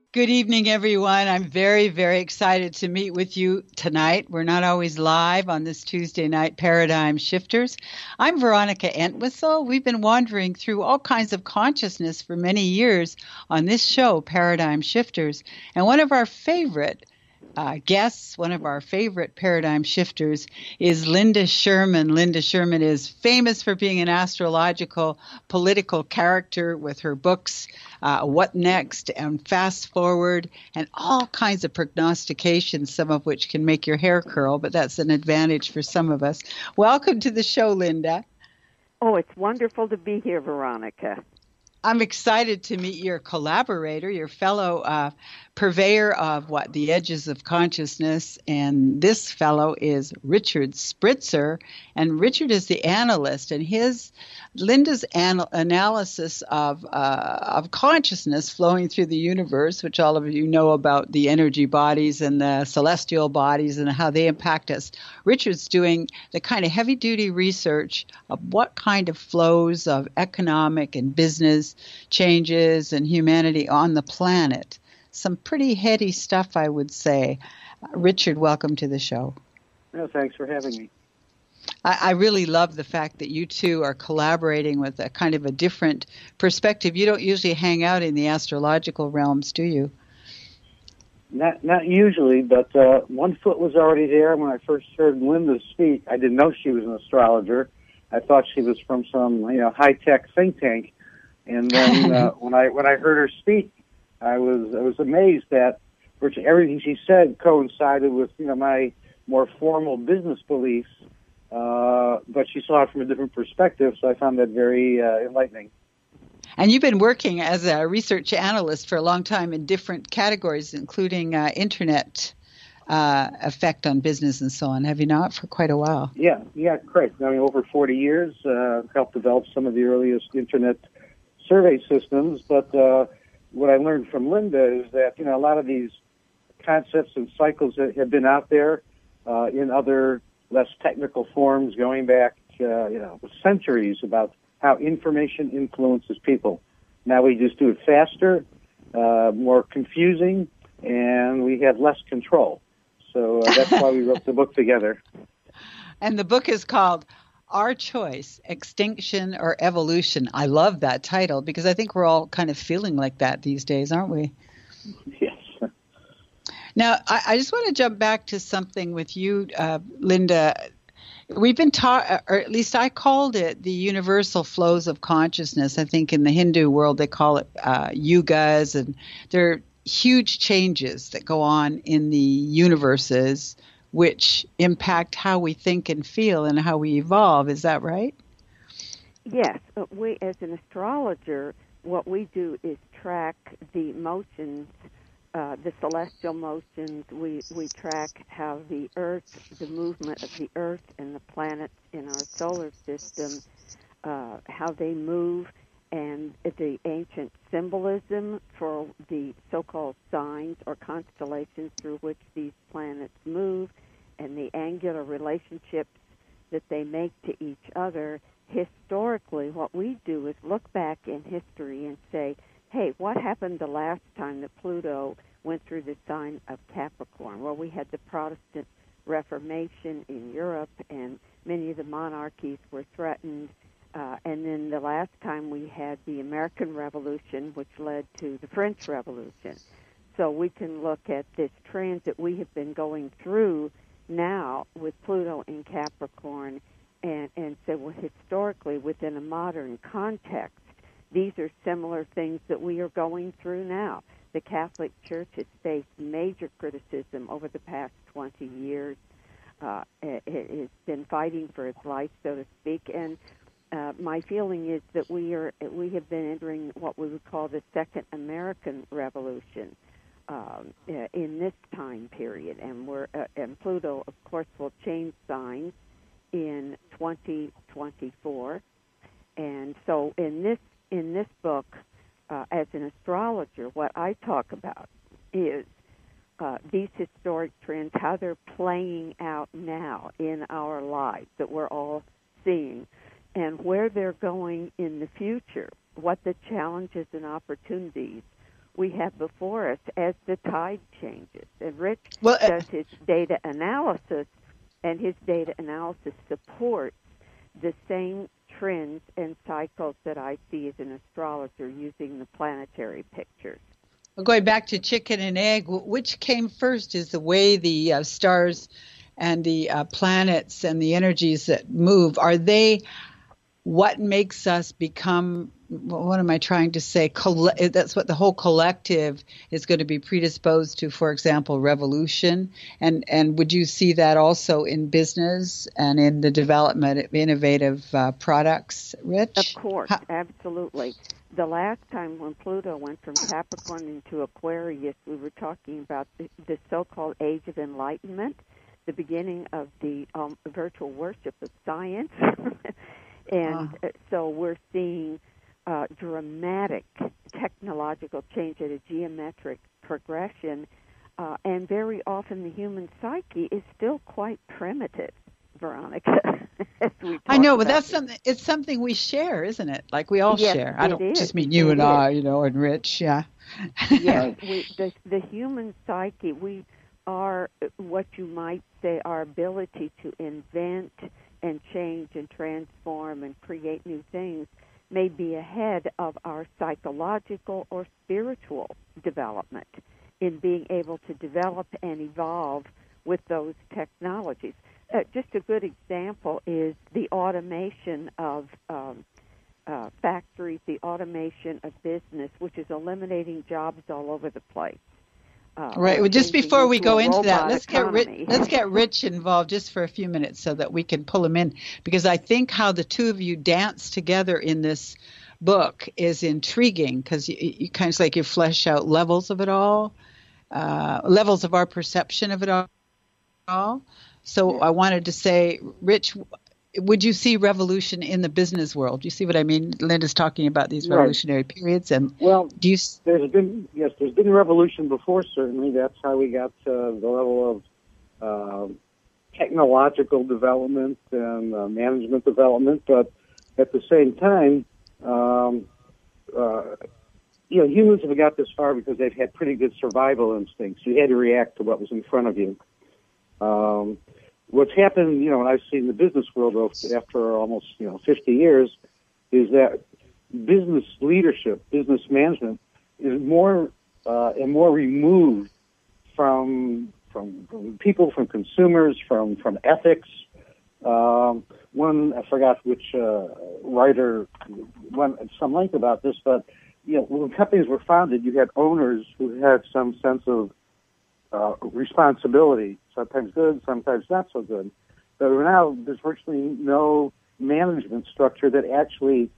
Good evening, everyone. I'm very, very excited to meet with you tonight. We're not always live on this Tuesday night, Paradigm Shifters. I'm Veronica Entwistle. We've been wandering through all kinds of consciousness for many years on this show, Paradigm Shifters. And one of our favorite guests, one of our favorite paradigm shifters, is Linda Sherman. Linda Sherman is famous for being an astrological political character with her books, What Next and Fast Forward, and all kinds of prognostications, some of which can make your hair curl, but that's an advantage for some of us. Welcome to the show, Linda. Oh, it's wonderful to be here, Veronica. I'm excited to meet your collaborator, your fellow purveyor of the edges of consciousness. And this fellow is Richard Spritzer. And Richard is the analyst, and Linda's analysis of consciousness flowing through the universe, which all of you know about the energy bodies and the celestial bodies and how they impact us. Richard's doing the kind of heavy-duty research of what kind of flows of economic and business changes and humanity on the planet. Some pretty heady stuff, I would say. Richard, welcome to the show. No, thanks for having me. I really love the fact that you two are collaborating with a kind of a different perspective. You don't usually hang out in the astrological realms, do you? Not usually, but one foot was already there when I first heard Linda speak. I didn't know she was an astrologer. I thought she was from some high-tech think tank. And then when I heard her speak, I was amazed that virtually everything she said coincided with my more formal business beliefs. But she saw it from a different perspective, so I found that very enlightening. And you've been working as a research analyst for a long time in different categories, including internet effect on business and so on, have you not, for quite a while? Yeah, correct. I mean, over 40 years, helped develop some of the earliest internet survey systems. But what I learned from Linda is that a lot of these concepts and cycles that have been out there in other less technical forms going back, centuries about how information influences people. Now we just do it faster, more confusing, and we have less control. So that's why we wrote the book together. And the book is called Our Choice, Extinction or Evolution. I love that title because I think we're all kind of feeling like that these days, aren't we? Yes. Now, I just want to jump back to something with you, Linda. We've been taught, or at least I called it, the universal flows of consciousness. I think in the Hindu world they call it yugas, and there are huge changes that go on in the universes which impact how we think and feel and how we evolve. Is that right? Yes. We, as an astrologer, what we do is track the motions, the celestial motions. We track how the Earth, the movement of the Earth and the planets in our solar system, how they move, and the ancient symbolism for the so-called signs or constellations through which these planets move, and the angular relationships that they make to each other. Historically, what we do is look back in history and say, hey, what happened the last time that Pluto went through the sign of Capricorn? Well, we had the Protestant Reformation in Europe, and many of the monarchies were threatened. And then the last time we had the American Revolution, which led to the French Revolution. So we can look at this transit we have been going through now with Pluto in Capricorn and say, well, historically, within a modern context, these are similar things that we are going through now. The Catholic Church has faced major criticism over the past 20 years. It has been fighting for its life, so to speak, and my feeling is that we have been entering what we would call the Second American Revolution in this time period, and Pluto, of course, will change signs in 2024, and so in this book, as an astrologer, what I talk about is these historic trends, how they're playing out now in our lives that we're all seeing, and where they're going in the future, what the challenges and opportunities we have before us as the tide changes. And Rich Well, does his data analysis, and his data analysis supports the same trends and cycles that I see as an astrologer using the planetary pictures. going back to chicken and egg, which came first? Is the way the stars and the planets and the energies that move, are they what makes us become, what am I trying to say? That's what the whole collective is going to be predisposed to, for example, revolution. And would you see that also in business and in the development of innovative products, Rich? Of course, absolutely. The last time when Pluto went from Capricorn into Aquarius, we were talking about the so-called Age of Enlightenment, the beginning of the virtual worship of science. And so we're seeing dramatic technological change at a geometric progression, and very often the human psyche is still quite primitive, Veronica. I know, but that's something. It's something we share, isn't it? Like we all share. I don't just mean you and I, and Rich. Yeah. Yeah. The human psyche. We are what you might say our ability to invent and change and transform and create new things may be ahead of our psychological or spiritual development in being able to develop and evolve with those technologies. Just a good example is the automation of factories, the automation of business, which is eliminating jobs all over the place. Right. Well, just before we go into that, let's get Rich involved just for a few minutes so that we can pull him in, because I think how the two of you dance together in this book is intriguing, because you kind of like you flesh out levels of it all, levels of our perception of it all. So I wanted to say, Rich, would you see revolution in the business world? Do you see what I mean? Linda's talking about these revolutionary periods, and there's been revolution before. Certainly, that's how we got to the level of technological development and management development. But at the same time, humans have got this far because they've had pretty good survival instincts. You had to react to what was in front of you. What's happened, and I've seen the business world after almost, 50 years, is that business leadership, business management is more and more removed from people, from consumers, from ethics. I forgot which writer went at some length about this, but when companies were founded, you had owners who had some sense of responsibility, sometimes good, sometimes not so good. But now there's virtually no management structure that actually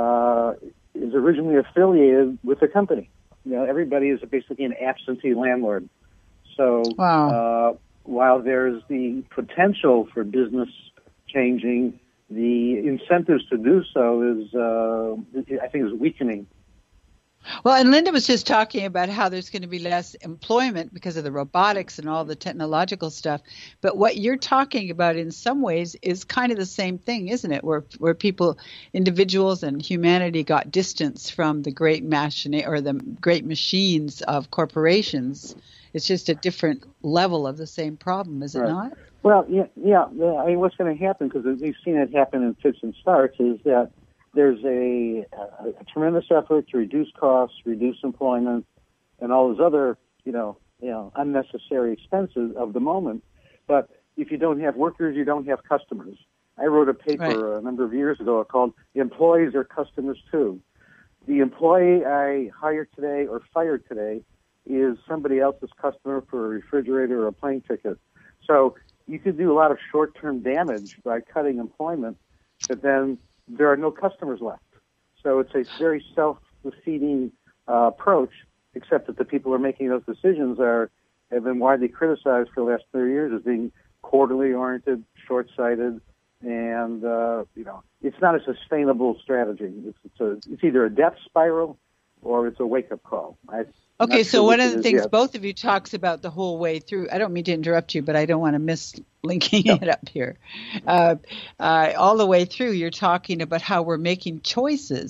is originally affiliated with the company. Everybody is basically an absentee landlord. So while there's the potential for business changing, the incentives to do so is weakening. Well, and Linda was just talking about how there's going to be less employment because of the robotics and all the technological stuff. But what you're talking about in some ways is kind of the same thing, isn't it? Where people, individuals and humanity got distance from the great the great machines of corporations. It's just a different level of the same problem, is it not? Well, yeah. I mean, what's going to happen, because we've seen it happen in fits and starts, is that there's a tremendous effort to reduce costs, reduce employment, and all those other, unnecessary expenses of the moment. But if you don't have workers, you don't have customers. I wrote a paper a number of years ago called "Employees Are Customers Too." The employee I hired today or fired today is somebody else's customer for a refrigerator or a plane ticket. So you could do a lot of short-term damage by cutting employment, but then there are no customers left. So it's a very self-defeating approach, except that the people who are making those decisions have been widely criticized for the last 30 years as being quarterly oriented, short-sighted, and it's not a sustainable strategy. It's either a death spiral or it's a wake-up call. Okay, so one of the things both of you talks about the whole way through, I don't mean to interrupt you, but I don't want to miss linking it up here. All the way through, you're talking about how we're making choices.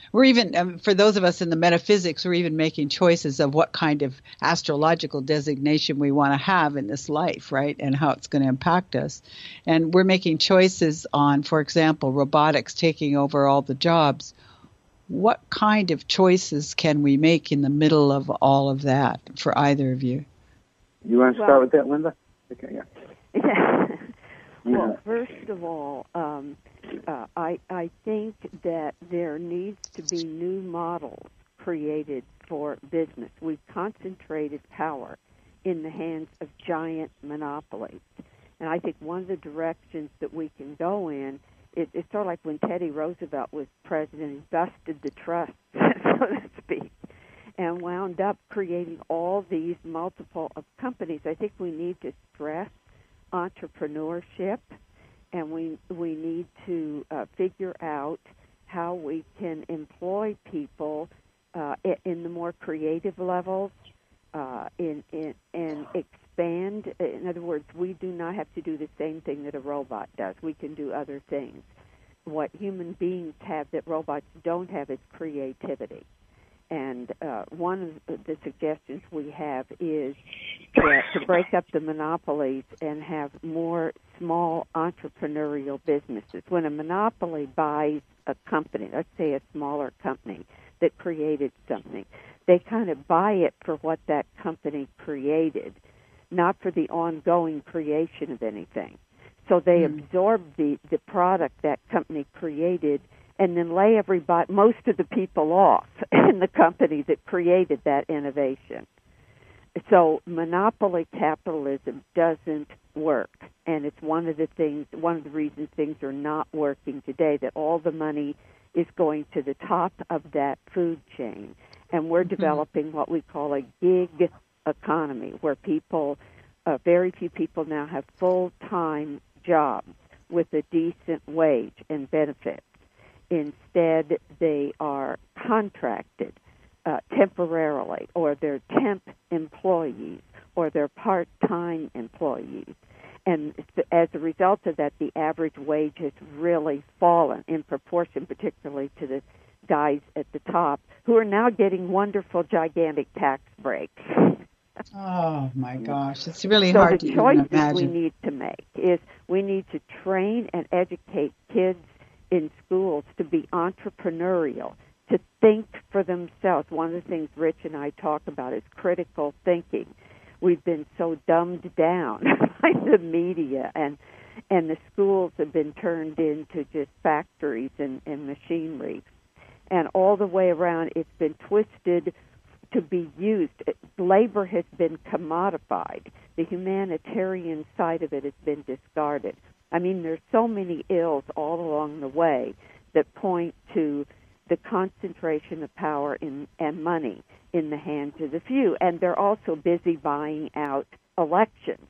We're even, for those of us in the metaphysics, we're even making choices of what kind of astrological designation we want to have in this life, right? And how it's going to impact us. And we're making choices on, for example, robotics taking over all the jobs. What kind of choices can we make in the middle of all of that for either of you? You want to start with that, Linda? Okay, yeah. Well, first of all, I think that there needs to be new models created for business. We've concentrated power in the hands of giant monopolies. And I think one of the directions that we can go in, it's sort of like when Teddy Roosevelt was president, he busted the trust, so to speak, and wound up creating all these multiple of companies. I think we need to stress entrepreneurship, and we need to figure out how we can employ people in the more creative levels, and expand. In other words, we do not have to do the same thing that a robot does. We can do other things. What human beings have that robots don't have is creativity. And one of the suggestions we have is to break up the monopolies and have more small entrepreneurial businesses. When a monopoly buys a company, let's say a smaller company that created something, they kind of buy it for what that company created, not for the ongoing creation of anything. So they absorb the product that company created and then lay most of the people off in the company that created that innovation. So monopoly capitalism doesn't work, and it's one of the reasons things are not working today, that all the money is going to the top of that food chain. And we're developing what we call a gig economy, where very few people now have full-time jobs with a decent wage and benefits. Instead, they are contracted temporarily, or they're temp employees, or they're part-time employees. And as a result of that, the average wage has really fallen in proportion, particularly to the guys at the top, who are now getting wonderful, gigantic tax breaks. Oh, my gosh. It's really hard to even imagine. The choices we need to make is we need to train and educate kids in schools to be entrepreneurial, to think for themselves. One of the things Rich and I talk about is critical thinking. We've been so dumbed down by the media, and the schools have been turned into just factories and machinery. And all the way around, it's been twisted to be used. Labor has been commodified. The humanitarian side of it has been discarded. I mean, there's so many ills all along the way that point to the concentration of power and money in the hands of the few. And they're also busy buying out elections.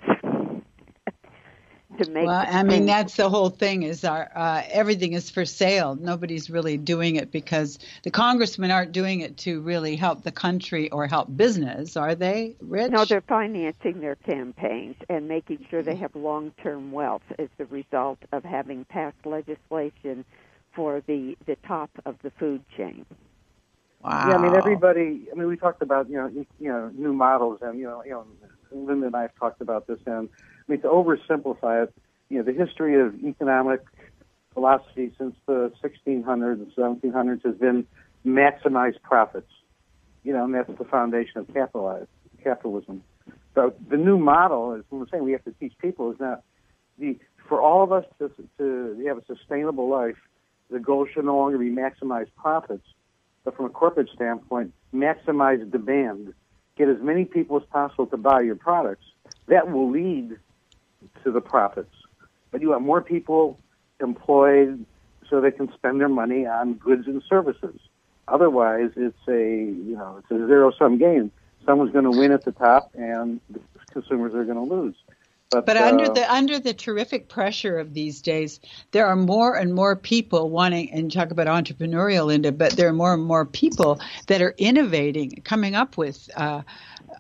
That's the whole thing, is everything is for sale. Nobody's really doing it because the congressmen aren't doing it to really help the country or help business, are they, Rich? No, they're financing their campaigns and making sure they have long-term wealth as the result of having passed legislation for the top of the food chain. Wow. Yeah, we talked about, new models, and, Linda and I have talked about this, and to oversimplify it, the history of economic philosophy since the 1600s and 1700s has been maximize profits, and that's the foundation of capitalism. So the new model, as we were saying, we have to teach people, is that for all of us to have a sustainable life, the goal should no longer be maximize profits, but from a corporate standpoint, maximize demand. Get as many people as possible to buy your products. That will lead to the profits. But you want more people employed so they can spend their money on goods and services. Otherwise, it's a zero-sum game. Someone's going to win at the top, and the consumers are going to lose. But under the terrific pressure of these days, there are more and more people wanting, and talk about entrepreneurial, Linda, but there are more and more people that are innovating, coming up with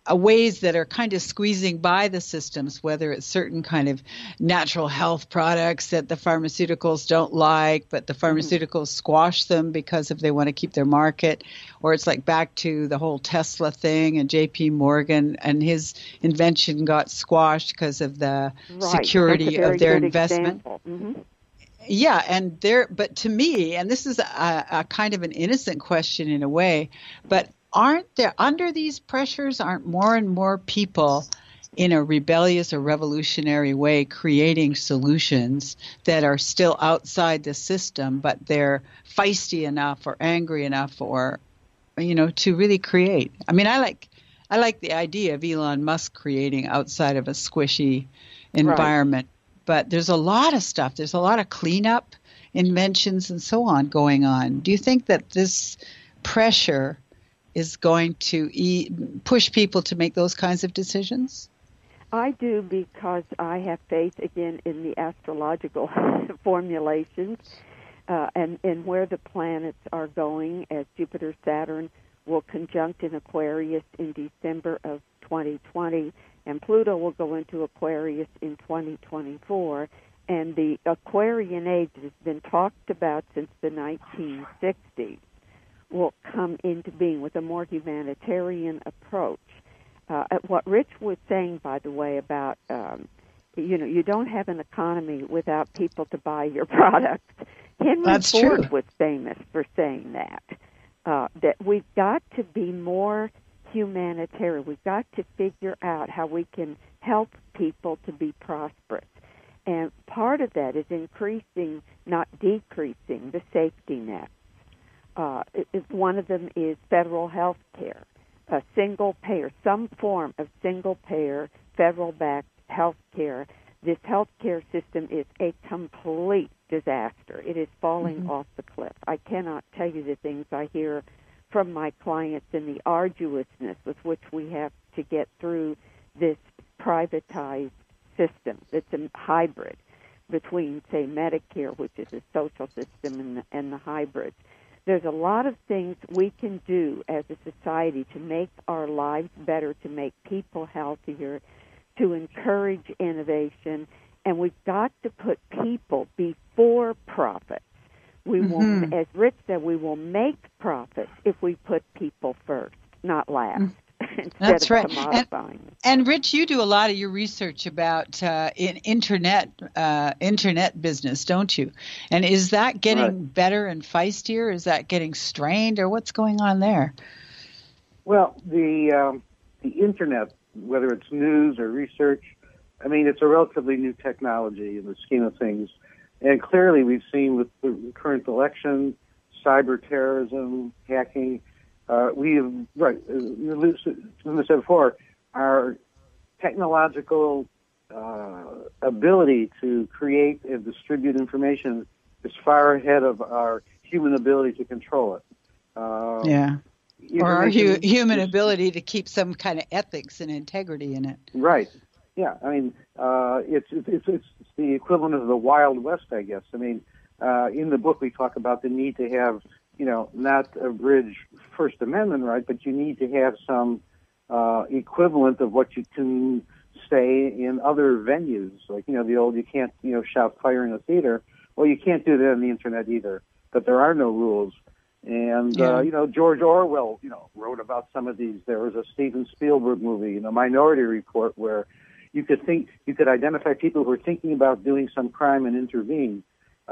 ways that are kind of squeezing by the systems, whether it's certain kind of natural health products that the pharmaceuticals don't like, but the pharmaceuticals squash them because if they want to keep their market, or it's like back to the whole Tesla thing and J.P. Morgan and his invention got squashed because of the security of their investment. Yeah, and but to me, and this is a kind of an innocent question in a way, but aren't there, under these pressures, aren't more and more people in a rebellious or revolutionary way creating solutions that are still outside the system, but they're feisty enough or angry enough or, to really create? I mean, I like the idea of Elon Musk creating outside of a squishy environment, but there's a lot of stuff. There's a lot of cleanup inventions and so on going on. Do you think that this pressure is going to push people to make those kinds of decisions? I do, because I have faith, again, in the astrological formulations and where the planets are going, as Jupiter, Saturn will conjunct in Aquarius in December of 2020, and Pluto will go into Aquarius in 2024. And the Aquarian age has been talked about since the 1960s. Will come into being with a more humanitarian approach. What Rich was saying, by the way, about, you don't have an economy without people to buy your product. Henry Ford was famous for saying that we've got to be more humanitarian. We've got to figure out how we can help people to be prosperous. And part of that is increasing, not decreasing, the safety net. One of them is federal health care, a single payer, some form of single payer, federal-backed health care. This health care system is a complete disaster. It is falling off the cliff. I cannot tell you the things I hear from my clients and the arduousness with which we have to get through this privatized system. It's a hybrid between, say, Medicare, which is a social system, and the hybrids. There's a lot of things we can do as a society to make our lives better, to make people healthier, to encourage innovation, and we've got to put people before profits. We will, as Rich said, we will make profits if we put people first, not last. That's right. And Rich, you do a lot of your research about internet business, don't you? And is that getting better and feistier? Is that getting strained, or what's going on there? Well, the internet, whether it's news or research, I mean, it's a relatively new technology in the scheme of things. And clearly we've seen with the current election, cyber terrorism, hacking, we have, as Linda said before, our technological ability to create and distribute information is far ahead of our human ability to control it. Or our human ability to keep some kind of ethics and integrity in it. Right. Yeah. I mean, it's the equivalent of the Wild West, I guess. I mean, in the book we talk about the need to have, not abridge First Amendment right, but you need to have some equivalent of what you can say in other venues, like, the old, you can't, shout fire in a theater. Well, you can't do that on the internet either, but there are no rules. And, George Orwell, wrote about some of these. There was a Steven Spielberg movie, Minority Report, where you could identify people who were thinking about doing some crime and intervene.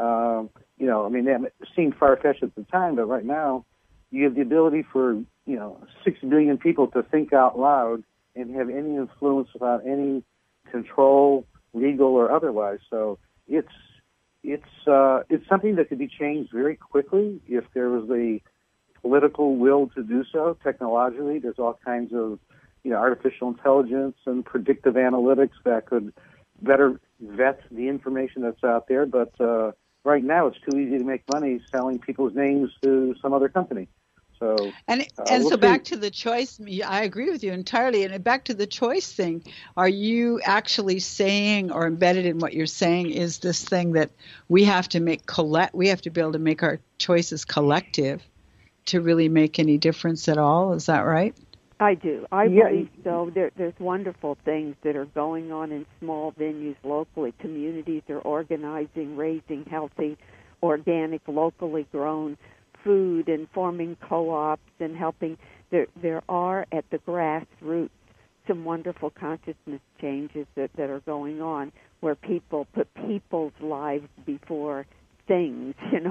That seemed far-fetched at the time, but right now you have the ability for, 6 billion people to think out loud and have any influence without any control, legal or otherwise. So it's something that could be changed very quickly if there was the political will to do so. Technologically, there's all kinds of, artificial intelligence and predictive analytics that could better vet the information that's out there. But right now, it's too easy to make money selling people's names to some other company. So so back to the choice. I agree with you entirely. And back to the choice thing. Are you actually saying, or embedded in what you're saying, is this thing that we have to we have to be able to make our choices collective to really make any difference at all? Is that right? I do. I Yeah. believe so. There's wonderful things that are going on in small venues locally. Communities are organizing, raising healthy, organic, locally grown food and forming co-ops and helping. There are, at the grassroots, some wonderful consciousness changes that are going on where people put people's lives before things,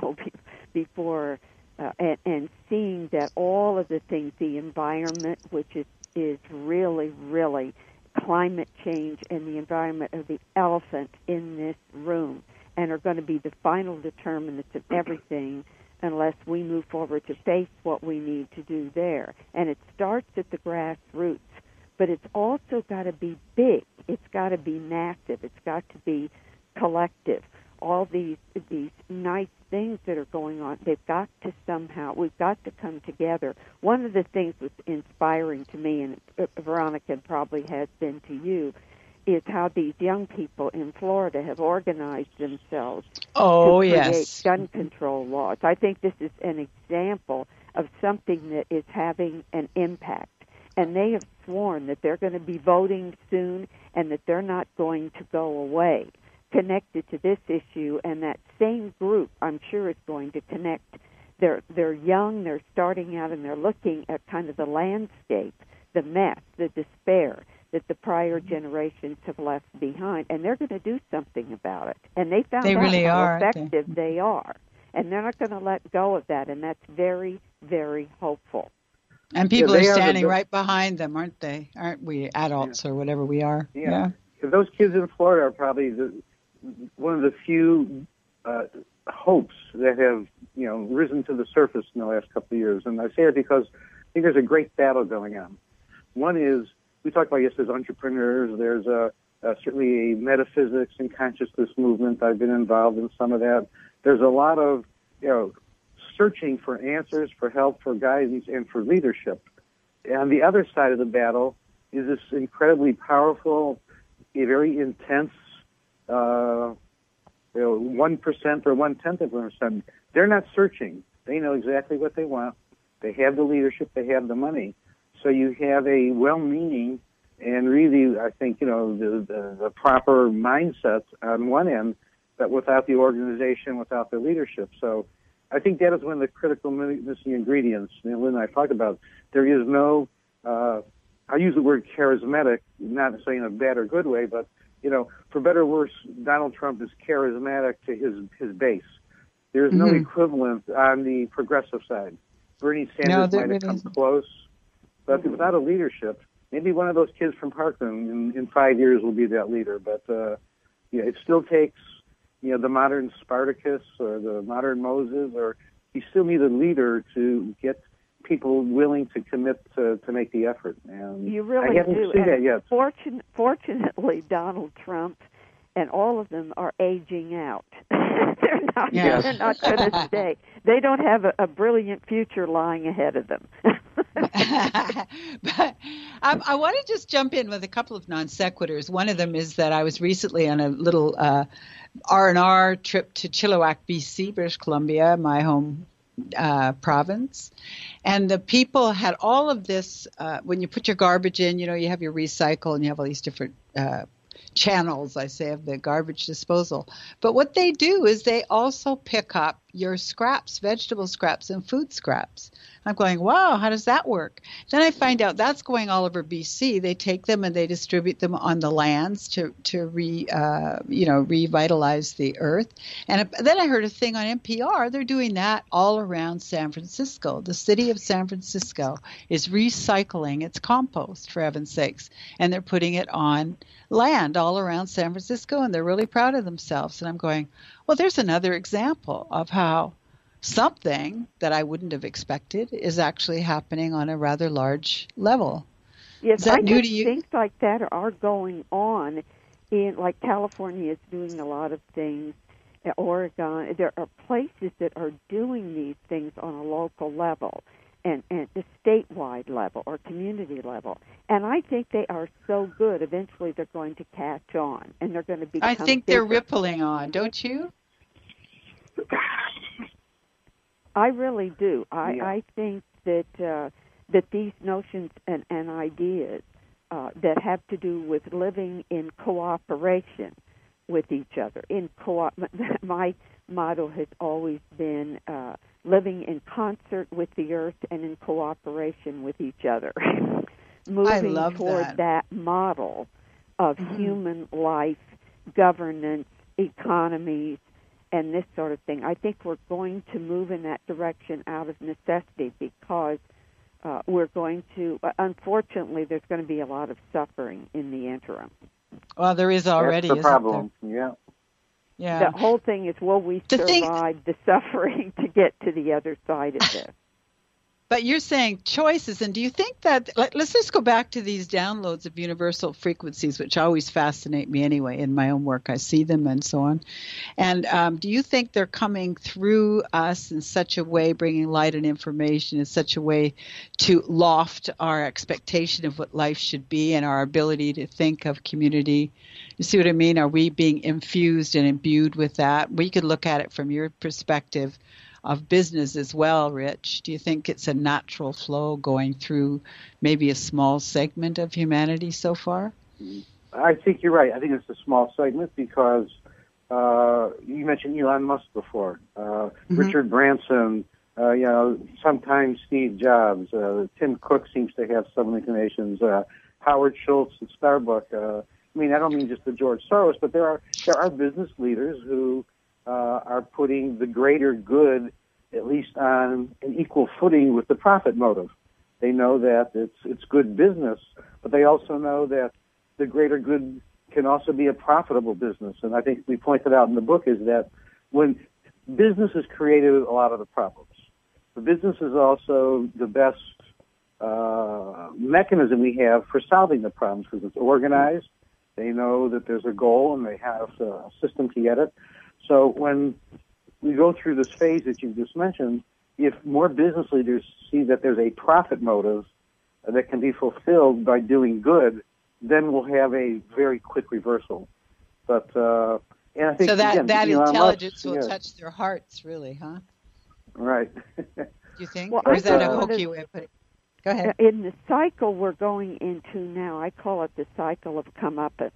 before and seeing that all of the things, the environment, which is really, really climate change, and the environment are the elephant in this room and are going to be the final determinants of everything unless we move forward to face what we need to do there. And it starts at the grassroots, but it's also got to be big. It's got to be massive. It's got to be collective. All these nice things that are going on, we've got to come together. One of the things that's inspiring to me, and Veronica probably has been to you, is how these young people in Florida have organized themselves to create gun control laws. I think this is an example of something that is having an impact. And they have sworn that they're going to be voting soon and that they're not going to go away connected to this issue. And that same group, I'm sure, is going to connect. They're young, they're starting out, and they're looking at kind of the landscape, the mess, the despair that the prior generations have left behind, and they're going to do something about it. And they found out how effective they are, and they're not going to let go of that, and that's very, very hopeful. And people are standing right behind them, aren't they? Aren't we, adults or whatever we are? Yeah. Those kids in Florida are probably one of the few hopes that have risen to the surface in the last couple of years. And I say it because I think there's a great battle going on. One is, we talk about, yes, there's entrepreneurs, there's certainly a metaphysics and consciousness movement. I've been involved in some of that. There's a lot of, searching for answers, for help, for guidance, and for leadership. And the other side of the battle is this incredibly powerful, a very intense, 1% or 0.1%. They're not searching. They know exactly what they want. They have the leadership. They have the money. So you have a well-meaning and really, I think, the proper mindset on one end, but without the organization, without the leadership. So I think that is one of the critical missing ingredients. Lynn and I talked about. There is no, I use the word charismatic, not saying in a bad or good way, but, for better or worse, Donald Trump is charismatic to his base. There is no equivalent on the progressive side. Bernie Sanders might have come close, but without a leadership, maybe one of those kids from Parkland in 5 years will be that leader. But it still takes the modern Spartacus or the modern Moses, or you still need a leader to get people willing to commit to make the effort. And you really I haven't do. seen that yet. Fortunately, Donald Trump and all of them are aging out. They're not going to stay. They don't have a brilliant future lying ahead of them. But I want to just jump in with a couple of non sequiturs. One of them is that I was recently on a little R&R trip to Chilliwack, BC, British Columbia, my home province. And the people had all of this, when you put your garbage in, you have your recycle and you have all these different channels, I say, of the garbage disposal. But what they do is they also pick up your scraps, vegetable scraps and food scraps. I'm going, wow, how does that work? Then I find out that's going all over BC. They take them and they distribute them on the lands to revitalize the earth. And then I heard a thing on NPR. They're doing that all around San Francisco. The city of San Francisco is recycling its compost, for heaven's sakes, and they're putting it on land all around San Francisco, and they're really proud of themselves. And I'm going, well, there's another example of how something that I wouldn't have expected is actually happening on a rather large level. Yes, I think things like that are going on like California is doing a lot of things. Oregon, there are places that are doing these things on a local level and the statewide level or community level. And I think they are so good. Eventually they're going to catch on and they're going to become I think bigger. They're rippling on, don't you? I really do. I think that that these notions and ideas that have to do with living in cooperation with each other. My motto has always been living in concert with the earth and in cooperation with each other. Moving toward that model of human life, governance, economies, and this sort of thing. I think we're going to move in that direction out of necessity because we're going to, unfortunately, there's going to be a lot of suffering in the interim. Well, there is already. That's the problem. Yeah. The whole thing is, will we survive the suffering to get to the other side of this? But you're saying choices, and do you think that, let's just go back to these downloads of universal frequencies, which always fascinate me anyway in my own work. I see them and so on. And do you think they're coming through us in such a way, bringing light and information in such a way to loft our expectation of what life should be and our ability to think of community? You see what I mean? Are we being infused and imbued with that? We could look at it from your perspective of business as well, Rich. Do you think it's a natural flow going through maybe a small segment of humanity so far? I think you're right. I think it's a small segment because you mentioned Elon Musk before, Richard Branson, sometimes Steve Jobs, Tim Cook seems to have some inclinations, Howard Schultz at Starbucks. I don't mean just the George Soros, but there are business leaders who are putting the greater good at least on an equal footing with the profit motive. They know that it's good business, but they also know that the greater good can also be a profitable business. And I think we pointed out in the book is that when business has created a lot of the problems, the business is also the best mechanism we have for solving the problems because it's organized. They know that there's a goal and they have a system to get it. So when we go through this phase that you just mentioned, if more business leaders see that there's a profit motive that can be fulfilled by doing good, then we'll have a very quick reversal. But and I think so that intelligence will touch their hearts, really, huh? Right. Do you think? Well, or is that a hokey way of putting it? Go ahead. In the cycle we're going into now, I call it the cycle of comeuppance.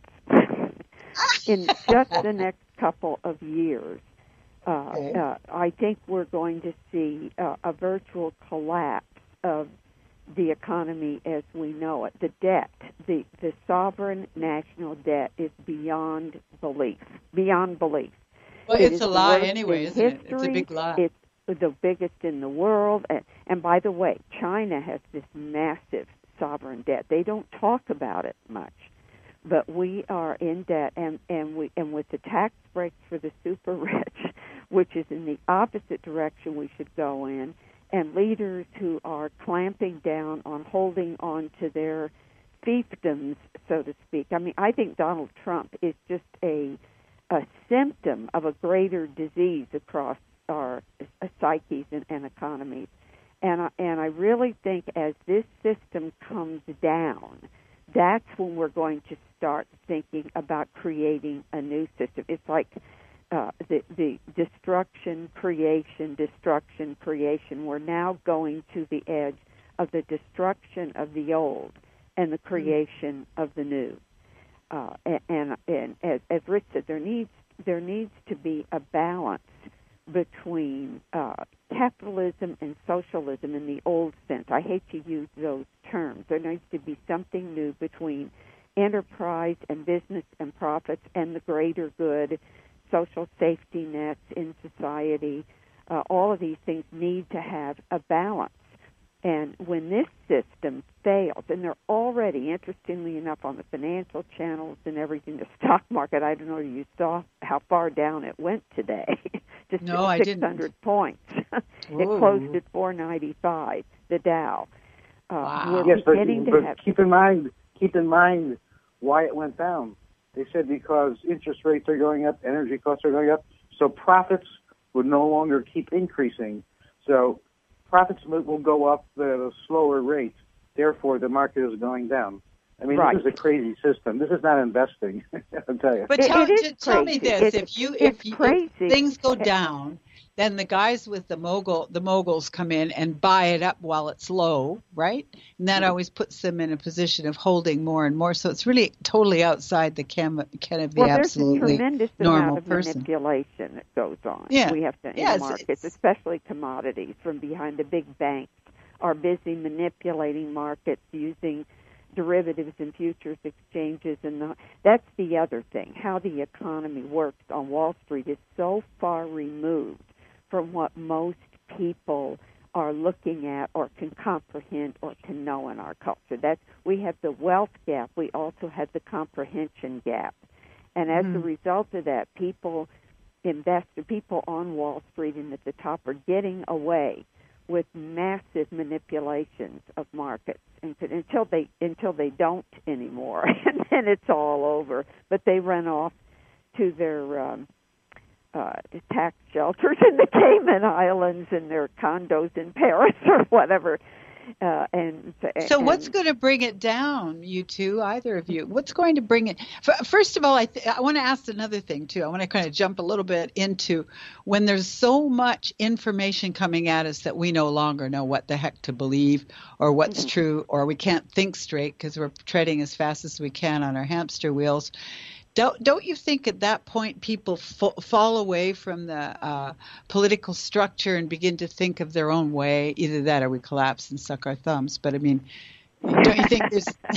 In just the next couple of years, I think we're going to see a virtual collapse of the economy as we know it. The debt, the sovereign national debt is beyond belief. Well, it's a lie anyway, isn't it? It's a big lie. It's the biggest in the world. And by the way, China has this massive sovereign debt. They don't talk about it much. But we are in debt, and with the tax breaks for the super rich, which is in the opposite direction we should go in, and leaders who are clamping down on holding on to their fiefdoms, so to speak. I think Donald Trump is just a symptom of a greater disease across our psyches and economies. And I really think as this system comes down, that's when we're going to start thinking about creating a new system. It's like the destruction, creation. We're now going to the edge of the destruction of the old and the creation of the new. And as Rich said, there needs to be a balance between capitalism and socialism in the old sense. I hate to use those terms. There needs to be something new between enterprise and business and profits and the greater good, social safety nets in society. All of these things need to have a balance. And when this system fails, and they're already, interestingly enough, on the financial channels and everything, the stock market, I don't know if you saw how far down it went today. Just 600 points. It closed at 495, the Dow. Wow. Yes, but keep in mind why it went down. They said because interest rates are going up, energy costs are going up, so profits would no longer keep increasing. So profits will go up at a slower rate. Therefore, the market is going down. This is a crazy system. This is not investing, I'll tell you. But tell me this: if things go down, then the guys with the moguls come in and buy it up while it's low, right? And that always puts them in a position of holding more and more. So it's really totally outside the can of the absolutely there's a tremendous normal amount of person. Manipulation that goes on. Yeah. We have to in markets, especially commodities, from behind the big banks are busy manipulating markets using derivatives and futures exchanges, and that's the other thing. How the economy works on Wall Street is so far removed from what most people are looking at or can comprehend or can know in our culture. We have the wealth gap. We also have the comprehension gap. And as a result of that, people on Wall Street and at the top are getting away with massive manipulations of markets until they don't anymore, and then it's all over. But they run off to their tax shelters in the Cayman Islands and their condos in Paris or whatever. So what's going to bring it down, you two, either of you? What's going to bring it? First of all, I want to ask another thing, too. I want to kind of jump a little bit into when there's so much information coming at us that we no longer know what the heck to believe or what's true, or we can't think straight because we're treading as fast as we can on our hamster wheels. Don't you think at that point people fall away from the political structure and begin to think of their own way? Either that or we collapse and suck our thumbs. But I mean, don't you think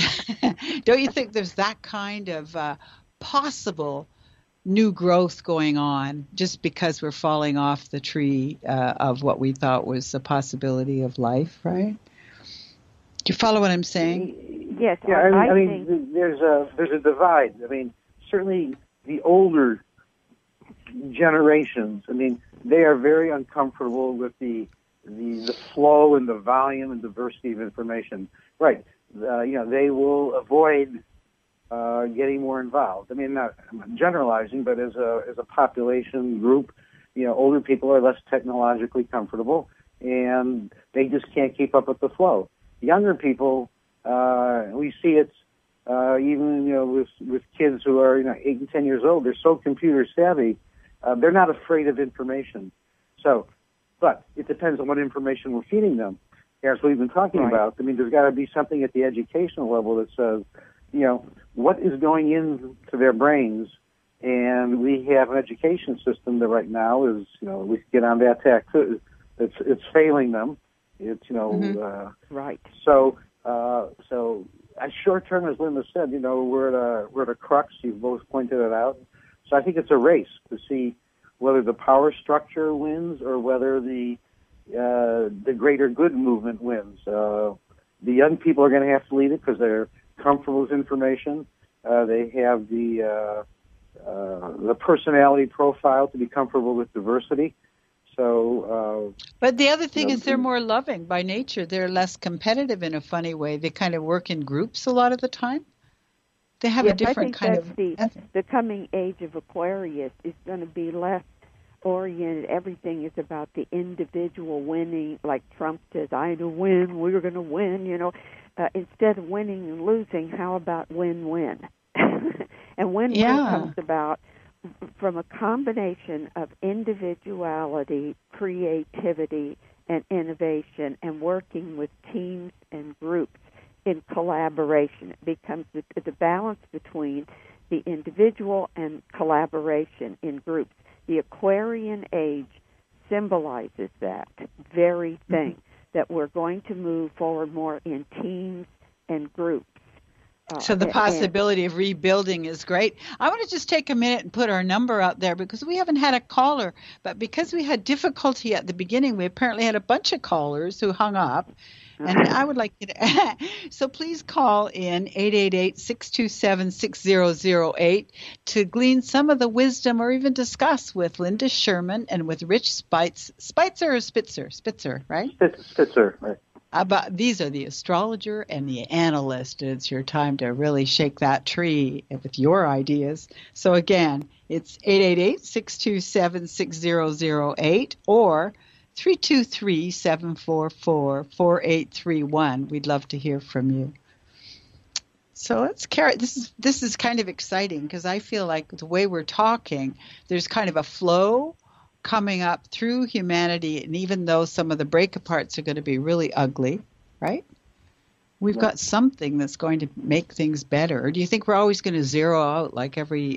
there's that kind of possible new growth going on just because we're falling off the tree of what we thought was a possibility of life, right? Do you follow what I'm saying? Yes. Yeah, I mean, there's a divide. I mean, certainly the older generations, I mean, they are very uncomfortable with the flow and the volume and diversity of information. Right. They will avoid getting more involved. I mean, I'm not generalizing, but as a population group, older people are less technologically comfortable, and they just can't keep up with the flow. Younger people, we see it even with kids who are 8 and 10 years old. They're so computer savvy, they're not afraid of information. So, but it depends on what information we're feeding them. As we've been talking about, I mean, there's got to be something at the educational level that says, what is going into their brains. And we have an education system that right now is, we get on that tack too. It's failing them. It's right. So as short term, as Linda said, we're at a crux. You both pointed it out. So I think it's a race to see whether the power structure wins or whether the greater good movement wins. The young people are going to have to lead it because they're comfortable with information. They have the personality profile to be comfortable with diversity. So, but the other thing is they're more loving by nature. They're less competitive in a funny way. They kind of work in groups a lot of the time. They have a different kind of. The coming age of Aquarius is going to be less oriented. Everything is about the individual winning, like Trump says, "I to win, we're going to win." Instead of winning and losing, how about win-win? And win-win comes about from a combination of individuality, creativity, and innovation, and working with teams and groups in collaboration. It becomes the balance between the individual and collaboration in groups. The Aquarian age symbolizes that very thing, that we're going to move forward more in teams and groups. So the possibility of rebuilding is great. I want to just take a minute and put our number out there because we haven't had a caller, but because we had difficulty at the beginning, we apparently had a bunch of callers who hung up. And I would like you to, so please call in 888-627-6008 to glean some of the wisdom or even discuss with Linda Sherman and with Rich Spitzer or Spitzer? Spitzer, right? Spitzer, right. These are the astrologer and the analyst. It's your time to really shake that tree with your ideas. So again, it's 888-627-6008 or 323-744-4831. We'd love to hear from you. So let's carry. This is kind of exciting because I feel like the way we're talking, there's kind of a flow coming up through humanity, and even though some of the break-aparts are going to be really ugly, right? We've got something that's going to make things better. Or do you think we're always going to zero out like every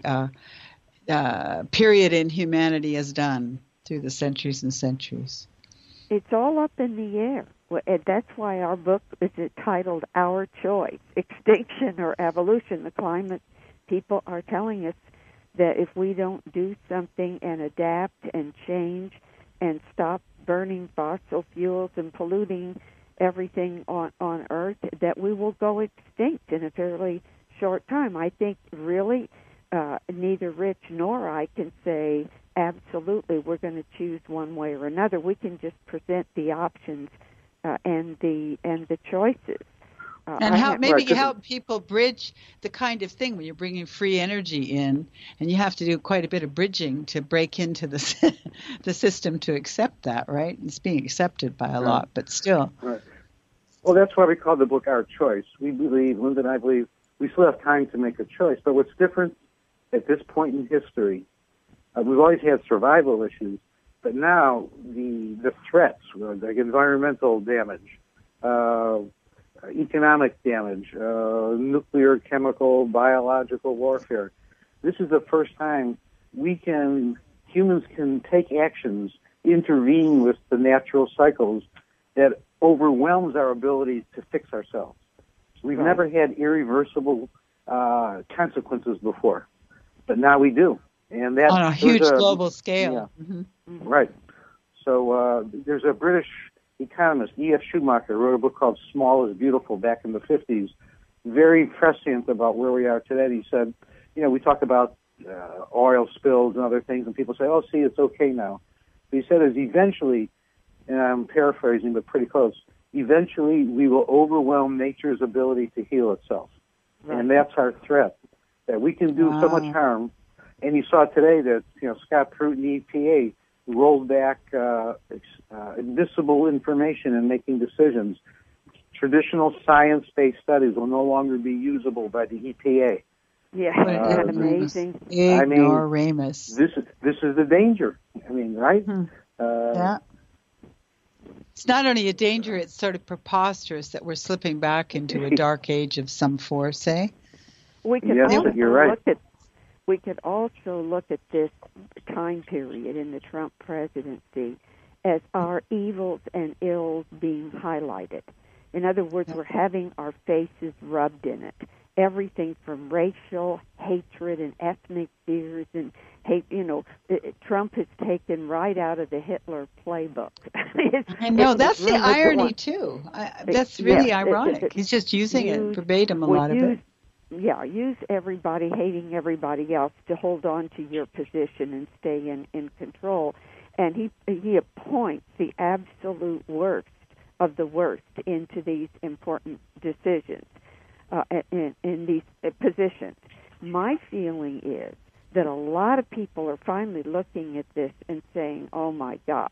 period in humanity has done through the centuries and centuries? It's all up in the air. And that's why our book is titled Our Choice, Extinction or Evolution. The climate people are telling us that if we don't do something and adapt and change and stop burning fossil fuels and polluting everything on Earth, that we will go extinct in a fairly short time. I think really neither Rich nor I can say absolutely we're going to choose one way or another. We can just present the options and the choices. And help people bridge the kind of thing when you're bringing free energy in, and you have to do quite a bit of bridging to break into the system to accept that, right? It's being accepted by a lot, but still. Right. Well, that's why we call the book Our Choice. We believe, Linda and I believe, we still have time to make a choice. But what's different at this point in history, we've always had survival issues, but now the threats, like environmental damage, economic damage, nuclear, chemical, biological warfare. This is the first time humans can take actions, intervene with the natural cycles that overwhelms our ability to fix ourselves. We've never had irreversible consequences before, but now we do. And that's on a huge global scale. Yeah. Mm-hmm. Right. So there's a British economist, E.F. Schumacher, wrote a book called Small is Beautiful back in the 50s, very prescient about where we are today. He said, we talk about oil spills and other things, and people say, oh, see, it's okay now. But he said is eventually, and I'm paraphrasing, but pretty close, eventually we will overwhelm nature's ability to heal itself. Right. And that's our threat, that we can do so much harm. And you saw today that, Scott Pruitt and the EPA rolled back admissible information in making decisions. Traditional science-based studies will no longer be usable by the EPA. Yeah, isn't that amazing? Ignoramus. This is the danger. Right? Yeah. It's not only a danger, it's sort of preposterous that we're slipping back into a dark age of some force, eh? You're right. We could also look at this time period in the Trump presidency as our evils and ills being highlighted. In other words, we're having our faces rubbed in it. Everything from racial hatred and ethnic fears and hate, Trump has taken right out of the Hitler playbook. I know, that's the irony, too. That's really ironic. He's just using it verbatim, a lot of it. Yeah, use everybody hating everybody else to hold on to your position and stay in control. And he appoints the absolute worst of the worst into these important decisions, in these positions. My feeling is that a lot of people are finally looking at this and saying, oh, my God,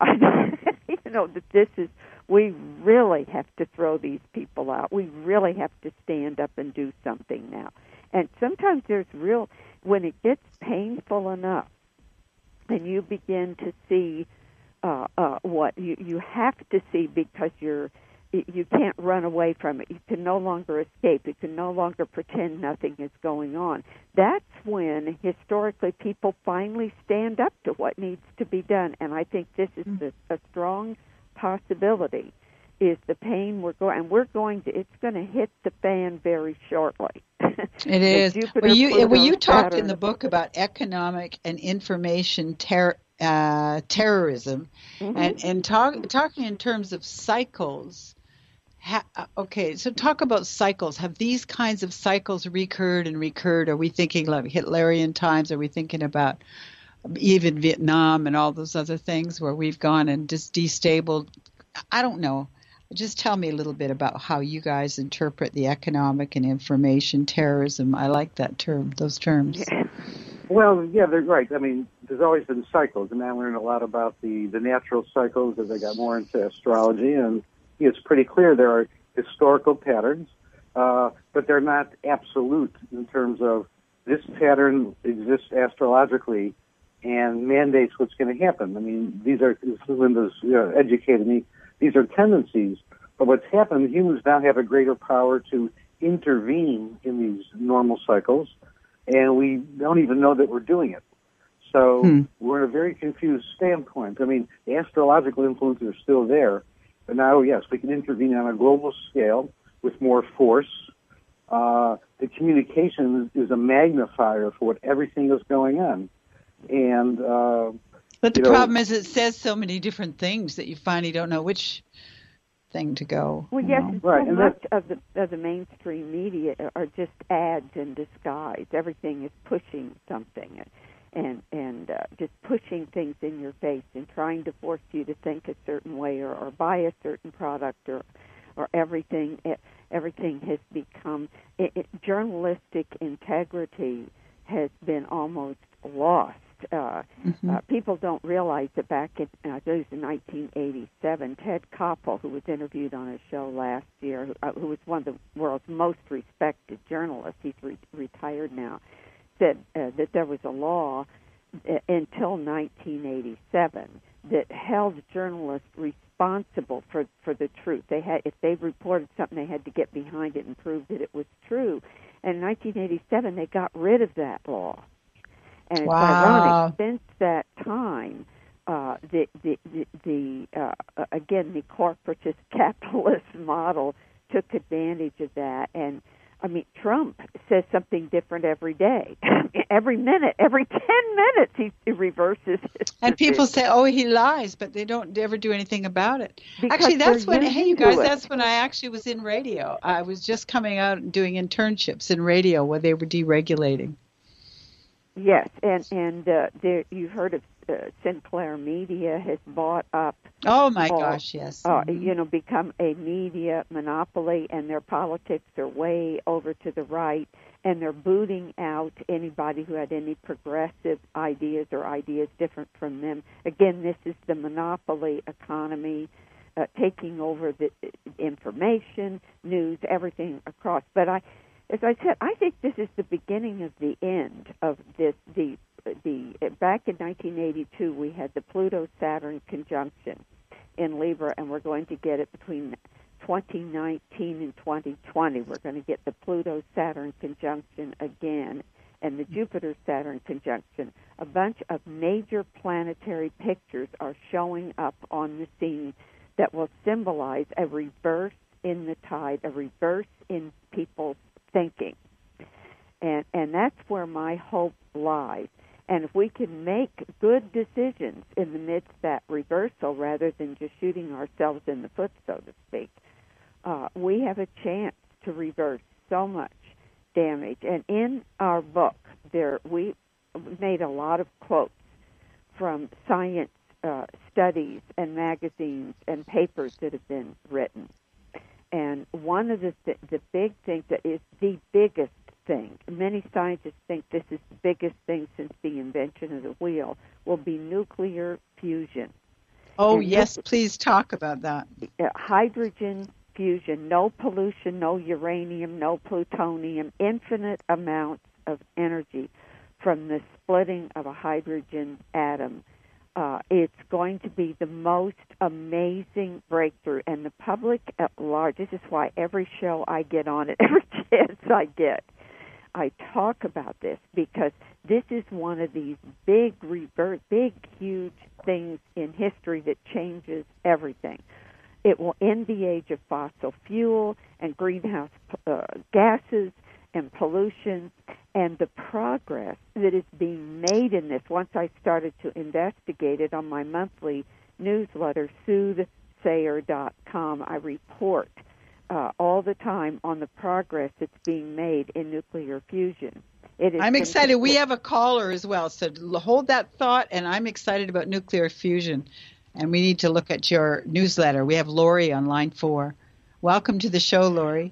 that we really have to throw these people out. We really have to stand up and do something now. And sometimes when it gets painful enough and you begin to see what you have to see because you can't run away from it. You can no longer escape. You can no longer pretend nothing is going on. That's when, historically, people finally stand up to what needs to be done. And I think this is a strong possibility, is the pain it's going to hit the fan very shortly. It is. Well, you talked in the book about economic and information terrorism, and talking in terms of cycles. So talk about cycles. Have these kinds of cycles recurred and recurred? Are we thinking like Hitlerian times? Are we thinking about even Vietnam and all those other things where we've gone and just destabilized? I don't know. Just tell me a little bit about how you guys interpret the economic and information terrorism. I like those terms. Well, yeah, they're right. There's always been cycles, and I learned a lot about the natural cycles as I got more into astrology, and it's pretty clear there are historical patterns, but they're not absolute in terms of this pattern exists astrologically and mandates what's going to happen. I mean, these are, Linda's educated me, these are tendencies, but what's happened, humans now have a greater power to intervene in these normal cycles, and we don't even know that we're doing it. So we're in a very confused standpoint. I mean, the astrological influences are still there, but now, yes, we can intervene on a global scale with more force. The communication is a magnifier for what everything is going on. And but the problem is it says so many different things that you finally don't know which thing to go. Well, yes, so much of the mainstream media are just ads in disguise. Everything is pushing something and just pushing things in your face and trying to force you to think a certain way or buy a certain product or everything. Everything has become journalistic integrity has been almost lost. People don't realize that back in, it was in 1987, Ted Koppel, who was interviewed on a show last year, who was one of the world's most respected journalists, he's retired now, said that there was a law until 1987 that held journalists responsible for the truth. They had, if they reported something, they had to get behind it and prove that it was true. And in 1987, they got rid of that law. And it's ironic. Since that time, again, the corporatist capitalist model took advantage of that. And I mean, Trump says something different every day. Every minute, every 10 minutes, he reverses it. And people say, oh, he lies, but they don't ever do anything about it. Because actually, that's when, hey, you guys, it. that's when I actually was in radio. I was just coming out and doing internships in radio where they were deregulating. Yes, and you've heard of Sinclair Media has bought up. Oh my gosh, yes. Become a media monopoly, and their politics are way over to the right, and they're booting out anybody who had any progressive ideas or ideas different from them. Again, this is the monopoly economy taking over the information, news, everything across. But as I said, I think this is the beginning of the end of this. Back in 1982, we had the Pluto-Saturn conjunction in Libra, and we're going to get it between 2019 and 2020. We're going to get the Pluto-Saturn conjunction again, and the Jupiter-Saturn conjunction. A bunch of major planetary pictures are showing up on the scene that will symbolize a reverse in the tide, a reverse in people's thinking. And that's where my hope lies. And if we can make good decisions in the midst of that reversal rather than just shooting ourselves in the foot, so to speak, we have a chance to reverse so much damage. And in our book, we made a lot of quotes from science studies and magazines and papers that have been written. And one of the big things that is the biggest thing, many scientists think this is the biggest thing since the invention of the wheel, will be nuclear fusion. Oh, yes, please talk about that. Hydrogen fusion, no pollution, no uranium, no plutonium, infinite amounts of energy from the splitting of a hydrogen atom. It's going to be the most amazing breakthrough, and the public at large, this is why every show I get on it, every chance I get, I talk about this, because this is one of these big, huge things in history that changes everything. It will end the age of fossil fuel and greenhouse gases and pollution, and the progress that is being made in this. Once I started to investigate it on my monthly newsletter, soothsayer.com, I report all the time on the progress that's being made in nuclear fusion. I'm excited. We have a caller as well, so hold that thought, and I'm excited about nuclear fusion. And we need to look at your newsletter. We have Lori on line 4. Welcome to the show, Lori.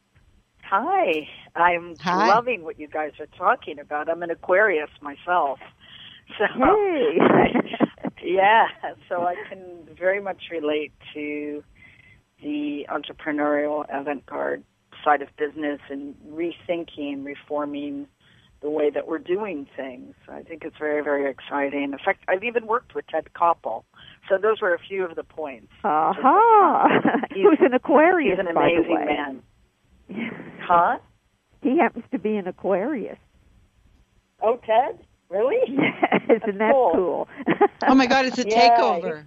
Hi. I'm loving what you guys are talking about. I'm an Aquarius myself. So, hey. Yeah, so I can very much relate to the entrepreneurial avant-garde side of business and rethinking, reforming the way that we're doing things. I think it's very, very exciting. In fact, I've even worked with Ted Koppel. So those were a few of the points. Who's an Aquarius, he's an by amazing the way. man. Huh? He happens to be an Aquarius. Oh, Ted? Really? Isn't that cool? Oh my God, it's a takeover.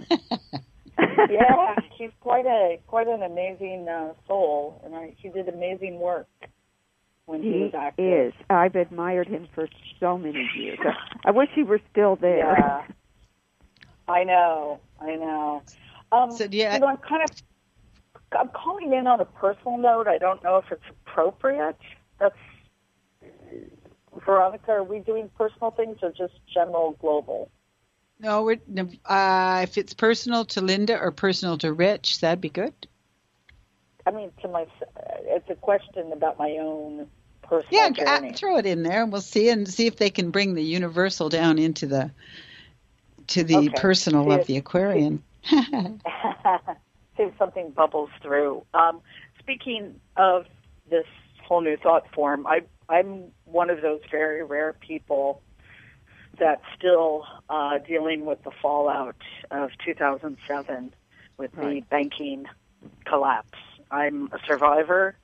Yeah, he's quite an amazing soul, and he did amazing work when he was active. He is. I've admired him for so many years. I wish he were still there. Yeah. I know. So, yeah. I'm calling in on a personal note. I don't know if it's appropriate. That's Veronica. Are we doing personal things or just general global? No, if it's personal to Linda or personal to Rich, that'd be good. I mean, it's a question about my own personal journey. Throw it in there, and we'll see if they can bring the universal down into the personal of the Aquarian. See if something bubbles through. Speaking of this whole new thought form, I'm one of those very rare people that's still dealing with the fallout of 2007 with the banking collapse. I'm a survivor.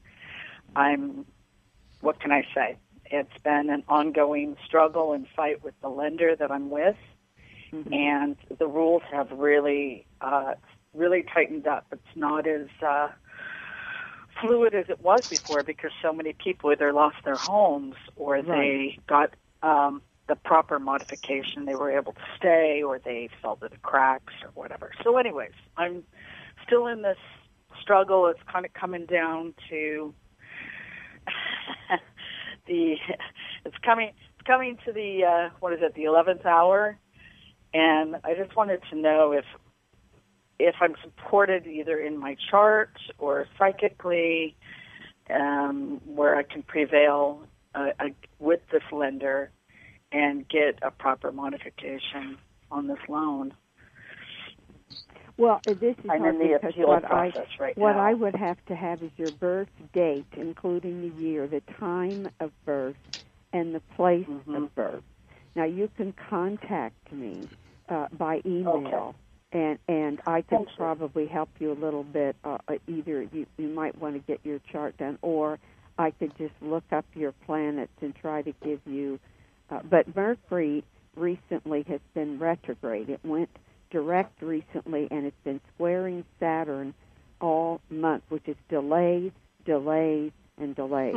What can I say? It's been an ongoing struggle and fight with the lender that I'm with, and the rules have really tightened up. It's not as fluid as it was before because so many people either lost their homes or they got the proper modification. They were able to stay or they fell to the cracks or whatever. So anyways, I'm still in this struggle. It's kind of coming down to it's coming to the the 11th hour, and I just wanted to know if I'm supported either in my chart or psychically, where I can prevail with this lender and get a proper modification on this loan. Well, this is I'm in the appeal process right now. What I would have to have is your birth date, including the year, the time of birth, and the place of birth. Now, you can contact me by email, and I can probably help you a little bit. Either you might want to get your chart done, or I could just look up your planets and try to give you. But Mercury recently has been retrograde. It went direct recently, and it's been squaring Saturn all month, which is delays, and delays.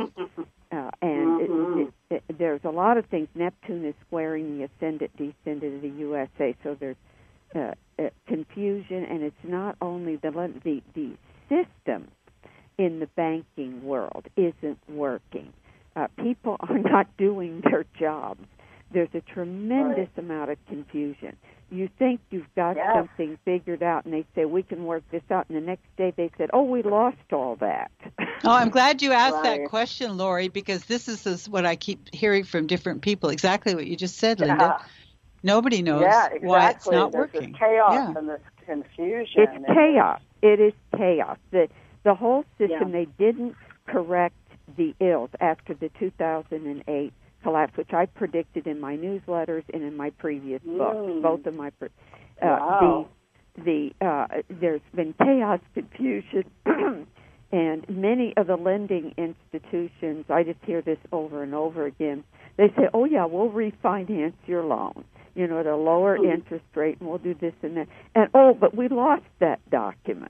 There's a lot of things. Neptune is squaring the ascendant, descendant of the USA, so there's confusion, and it's not only the system in the banking world isn't working. People are not doing their jobs. There's a tremendous amount of confusion. You think you've got something figured out, and they say, we can work this out, and the next day they said, we lost all that. Oh, I'm glad you asked that question, Lori, because this is what I keep hearing from different people, exactly what you just said, Linda. Nobody knows why it's not working. There's chaos and this confusion. It's chaos. It is chaos. The whole system, they didn't correct the ills after the 2008 collapse, which I predicted in my newsletters and in my previous books, both of my. There's been chaos, confusion, and many of the lending institutions. I just hear this over and over again. They say, "Oh yeah, we'll refinance your loan, at a lower interest rate, and we'll do this and that." And but we lost that document.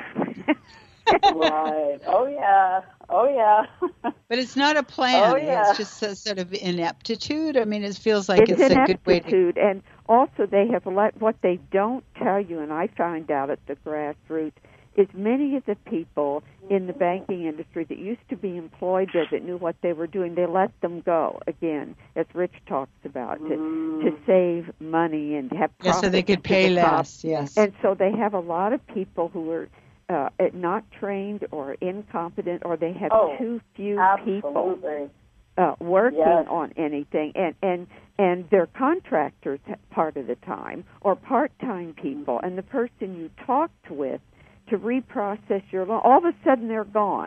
Right. Oh yeah. But it's not a plan. It's just a sort of ineptitude. I mean, it feels like it's a good way to. And also, they have what they don't tell you, and I find out at the grassroots, is many of the people in the banking industry that used to be employed there that knew what they were doing, they let them go again, as Rich talks about, to save money and have profit. So they could pay less. Yes. And so they have a lot of people who are not trained or incompetent, or they have too few people working on anything, and they're contractors part of the time, or part-time people, and the person you talked with to reprocess your loan, all of a sudden they're gone.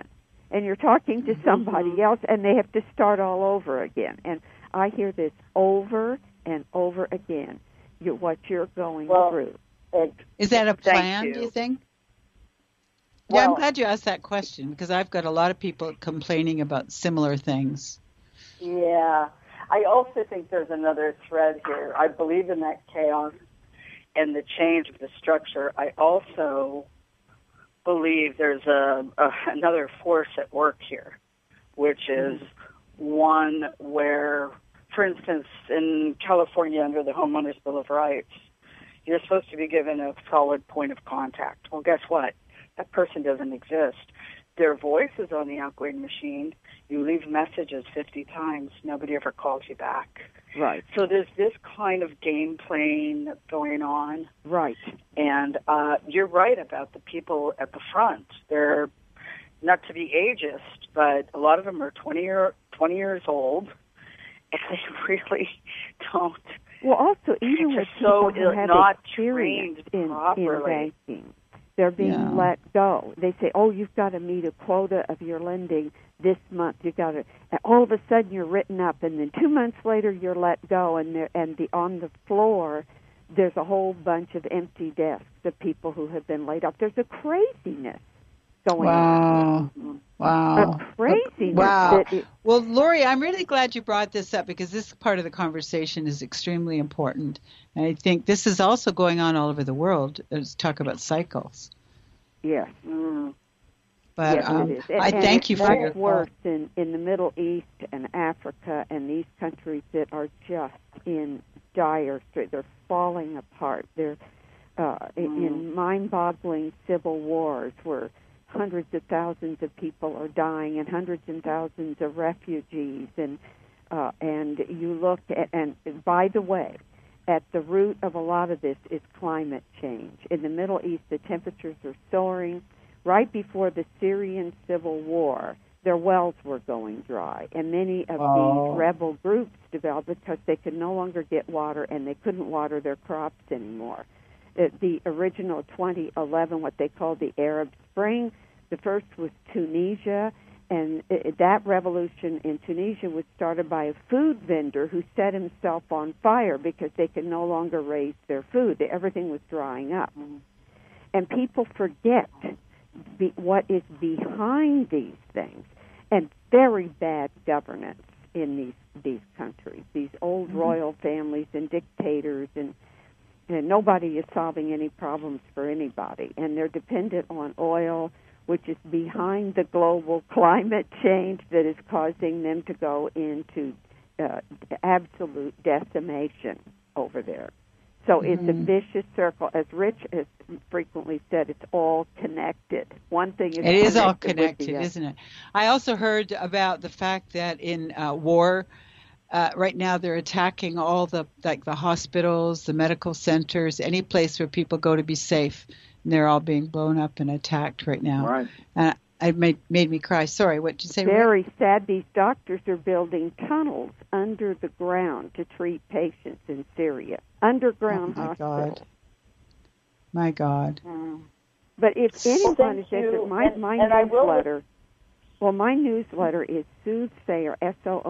and you're talking to somebody else, and they have to start all over again. And I hear this over and over again, what you're going through. Is that a plan, do you think? Yeah, I'm glad you asked that question, because I've got a lot of people complaining about similar things. Yeah. I also think there's another thread here. I believe in that chaos and the change of the structure. I also believe there's another force at work here, which is one where, for instance, in California under the Homeowners Bill of Rights, you're supposed to be given a solid point of contact. Well, guess what? That person doesn't exist. Their voice is on the outgoing machine. You leave messages 50 times. Nobody ever calls you back. Right. So there's this kind of game playing that's going on. Right. And you're right about the people at the front. They're, not to be ageist, but a lot of them are 20 years old, and they really don't. Well, also, even with people who have not experience trained in banking, they're being let go. They say, "Oh, you've got to meet a quota of your lending this month. You got to." And all of a sudden, you're written up, and then 2 months later, you're let go, and on the floor, there's a whole bunch of empty desks of people who have been laid off. There's a craziness going on. Wow. A craziness. Wow. Well, Lori, I'm really glad you brought this up, because this part of the conversation is extremely important. And I think this is also going on all over the world. Let's talk about cycles. Yes. But yes, it is. I thank you for your thought. Worse in the Middle East and Africa and these countries that are just in dire state. They're falling apart. They're in mind-boggling civil wars where hundreds of thousands of people are dying and hundreds and thousands of refugees. And you look at, and by the way, at the root of a lot of this is climate change. In the Middle East, the temperatures are soaring. Right before the Syrian civil war, their wells were going dry, and many of these rebel groups developed because they could no longer get water, and they couldn't water their crops anymore. The original 2011, what they called the Arab Spring, the first was Tunisia, and that revolution in Tunisia was started by a food vendor who set himself on fire because they could no longer raise their food. Everything was drying up. And people forget what is behind these things, and very bad governance in these countries, these old royal families and dictators, and nobody is solving any problems for anybody, and they're dependent on oil, which is behind the global climate change that is causing them to go into absolute decimation over there. So it's a vicious circle. As Rich has frequently said, it's all connected. One thing is... It is all connected, isn't it? I also heard about the fact that in war, right now they're attacking all the hospitals, the medical centers, any place where people go to be safe. And they're all being blown up and attacked right now. Right. And it made me cry. Sorry, what did you say? Very sad. These doctors are building tunnels under the ground to treat patients in Syria. Underground hospitals. My God. But if anyone is interested, my newsletter, my newsletter is Soothsayer,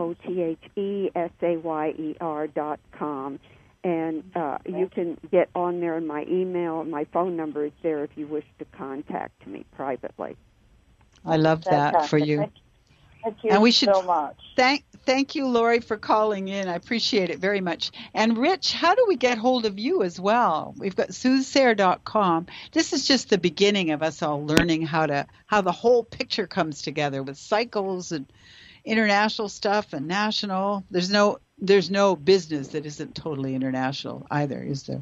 SOOTHESAYER.com. And you can get on there, and my email, my phone number is there if you wish to contact me privately. I love that for you. Thank you and we should so much. Thank you, Lori, for calling in. I appreciate it very much. And Rich, how do we get hold of you as well? We've got Soothsayer.com. This is just the beginning of us all learning how the whole picture comes together with cycles and international stuff and national. There's no business that isn't totally international either, is there?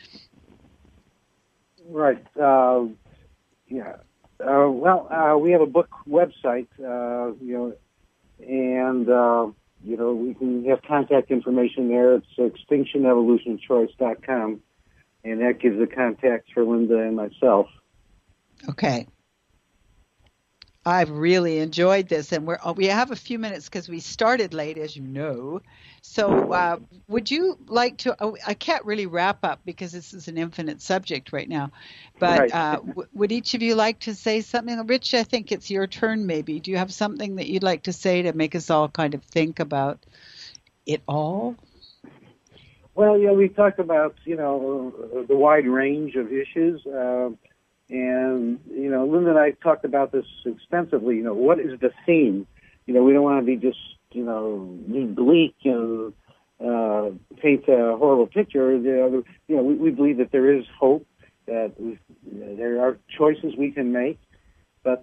Right. Yeah. We have a book website, and we can have contact information there. It's extinctionevolutionchoice.com, and that gives the contacts for Linda and myself. Okay. I've really enjoyed this, and we have a few minutes because we started late, as you know. So, would you like to? I can't really wrap up because this is an infinite subject right now. But Right. would each of you like to say something? Rich, I think it's your turn. Maybe. Do you have something that you'd like to say to make us all kind of think about it all? Well, we talked about, the wide range of issues. And, Linda and I talked about this extensively. What is the theme? We don't want to be just, be bleak and paint a horrible picture. We believe that there is hope, that there are choices we can make. But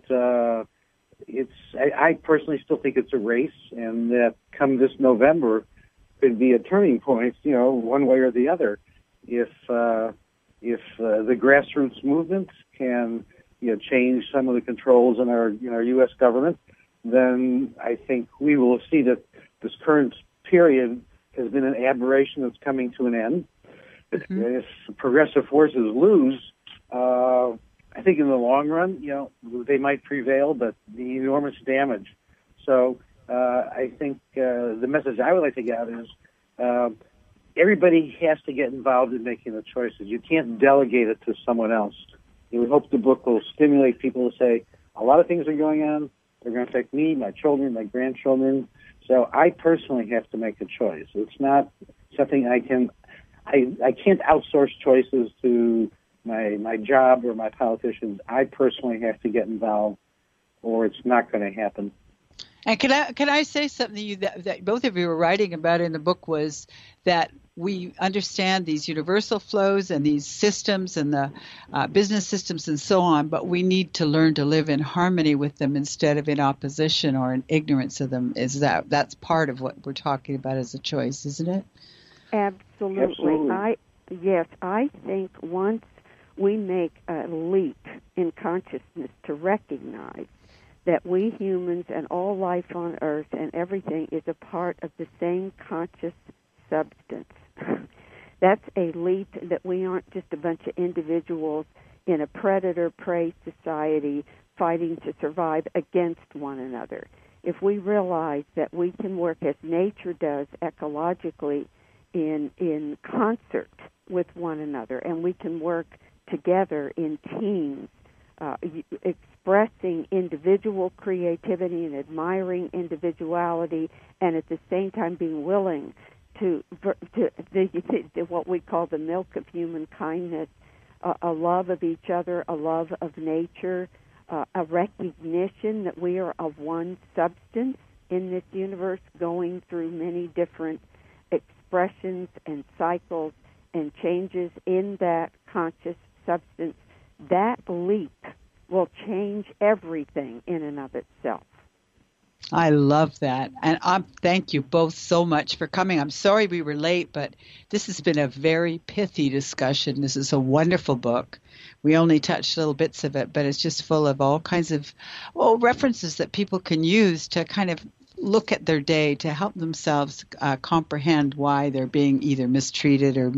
I personally still think it's a race, and that come this November could be a turning point, one way or the other. If the grassroots movement can, change some of the controls in our U.S. government, then I think we will see that this current period has been an aberration that's coming to an end. Mm-hmm. If progressive forces lose, I think in the long run, they might prevail, but the enormous damage. So I think the message I would like to get out is everybody has to get involved in making the choices. You can't delegate it to someone else. We hope the book will stimulate people to say, a lot of things are going on. They're going to affect me, my children, my grandchildren. So I personally have to make a choice. It's not something I can't outsource choices to my job or my politicians. I personally have to get involved, or it's not going to happen. And can I say something that both of you were writing about in the book was that we understand these universal flows and these systems and the business systems and so on, but we need to learn to live in harmony with them instead of in opposition or in ignorance of them. That's part of what we're talking about as a choice, isn't it? Absolutely. I think once we make a leap in consciousness to recognize that we humans and all life on Earth and everything is a part of the same conscious substance. That's a leap that we aren't just a bunch of individuals in a predator-prey society fighting to survive against one another. If we realize that we can work as nature does ecologically in concert with one another, and we can work together in teams, expressing individual creativity and admiring individuality, and at the same time being willing to what we call the milk of human kindness, a love of each other, a love of nature, a recognition that we are of one substance in this universe going through many different expressions and cycles and changes in that conscious substance. That leap will change everything in and of itself. I love that. And thank you both so much for coming. I'm sorry we were late, but this has been a very pithy discussion. This is a wonderful book. We only touched little bits of it, but it's just full of all kinds of references that people can use to kind of look at their day to help themselves comprehend why they're being either mistreated or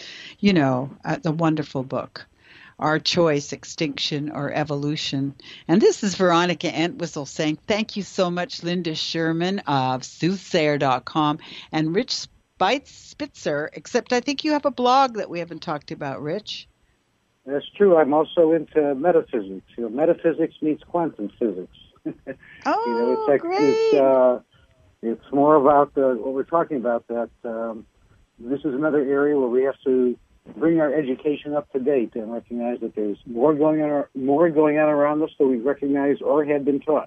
a wonderful book. Our Choice, Extinction or Evolution. And this is Veronica Entwistle saying thank you so much, Linda Sherman of Soothsayer.com and Rich Spitzer, except I think you have a blog that we haven't talked about, Rich. That's true. I'm also into metaphysics. Metaphysics meets quantum physics. Great. It's more about what we're talking about, that this is another area where we have to bring our education up to date and recognize that there's more going on around us than we recognize or had been taught.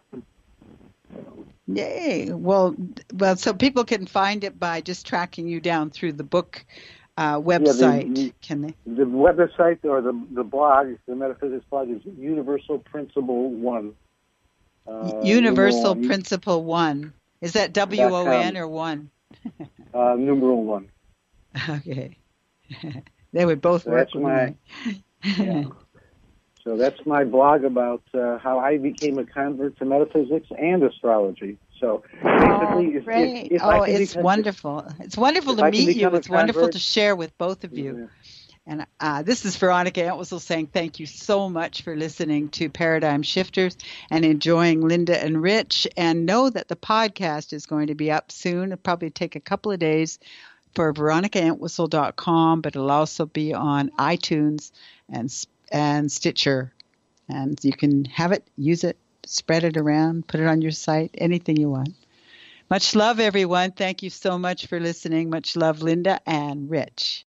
Yay! Well, so people can find it by just tracking you down through the book website, can they? The website or the blog, the metaphysics blog, is Universal Principle 1. Universal Principle 1. Is that WON or 1? Numeral 1. Okay. They would both work with me. So that's my blog about how I became a convert to metaphysics and astrology. So basically, it's wonderful. It's wonderful to meet you. It's wonderful to share with both of you. And this is Veronica Entwistle saying thank you so much for listening to Paradigm Shifters and enjoying Linda and Rich. And know that the podcast is going to be up soon. It'll probably take a couple of days for veronicaentwistle.com, but it'll also be on iTunes and Stitcher. And you can have it, use it, spread it around, put it on your site, anything you want. Much love, everyone. Thank you so much for listening. Much love, Linda and Rich.